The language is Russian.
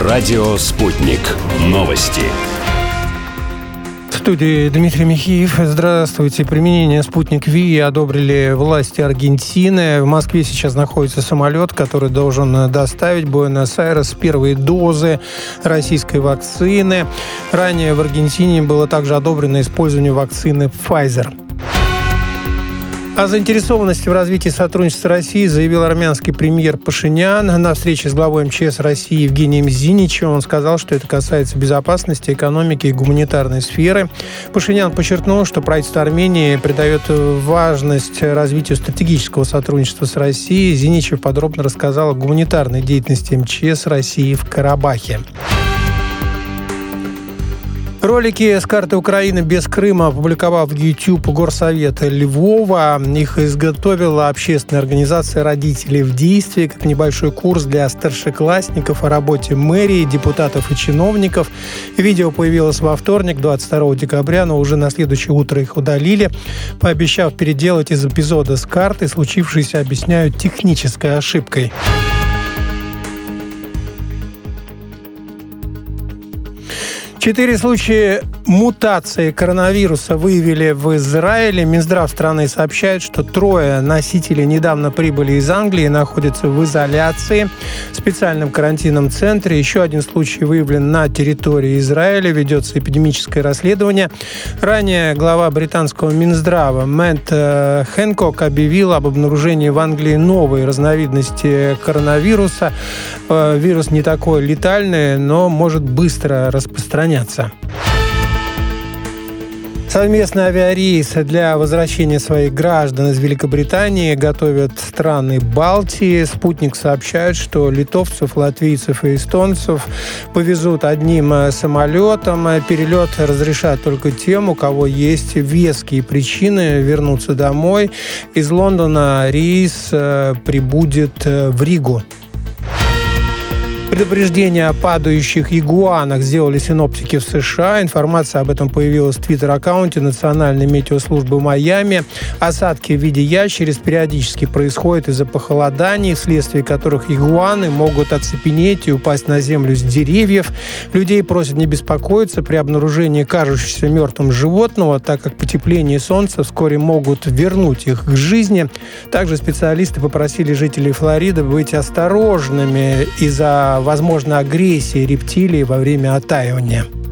Радио «Спутник». Новости. В студии Дмитрий Михеев. Здравствуйте. Применение «Спутник Ви» одобрили власти Аргентины. В Москве сейчас находится самолет, который должен доставить в Буэнос-Айрес первые дозы российской вакцины. Ранее в Аргентине было также одобрено использование вакцины Pfizer. О заинтересованности в развитии сотрудничества России заявил армянский премьер Пашинян. На встрече с главой МЧС России Евгением Зиничем он сказал, что это касается безопасности, экономики и гуманитарной сферы. Пашинян подчеркнул, что правительство Армении придает важность развитию стратегического сотрудничества с Россией. Зиничев подробно рассказал о гуманитарной деятельности МЧС России в Карабахе. Ролики с карты Украины без Крыма опубликовал в YouTube Горсовет Львова. Их изготовила общественная организация «Родители в действии» как небольшой курс для старшеклассников о работе мэрии, депутатов и чиновников. Видео появилось во вторник, 22 декабря, но уже на следующее утро их удалили, пообещав переделать из эпизода с карты. Случившееся объясняют технической ошибкой. 4 случая мутации коронавируса выявили в Израиле. Минздрав страны сообщает, что 3 носителей недавно прибыли из Англии и находятся в изоляции в специальном карантинном центре. Еще один случай выявлен на территории Израиля. Ведется эпидемическое расследование. Ранее глава британского Минздрава Мэтт Хэнкок объявил об обнаружении в Англии новой разновидности коронавируса. Вирус не такой летальный, но может быстро распространяться. Совместный авиарейс для возвращения своих граждан из Великобритании готовят страны Балтии. «Спутник» сообщает, что литовцев, латвийцев и эстонцев повезут одним самолетом. Перелет разрешат только тем, у кого есть веские причины вернуться домой. Из Лондона рейс прибудет в Ригу. Предупреждение о падающих игуанах сделали синоптики в США. Информация об этом появилась в твиттер-аккаунте Национальной метеослужбы Майами. Осадки в виде ящериц периодически происходят из-за похолоданий, вследствие которых игуаны могут оцепенеть и упасть на землю с деревьев. Людей просят не беспокоиться при обнаружении кажущегося мертвым животного, так как потепление солнца вскоре могут вернуть их к жизни. Также специалисты попросили жителей Флориды быть осторожными из-за возможной агрессии рептилий во время оттаивания.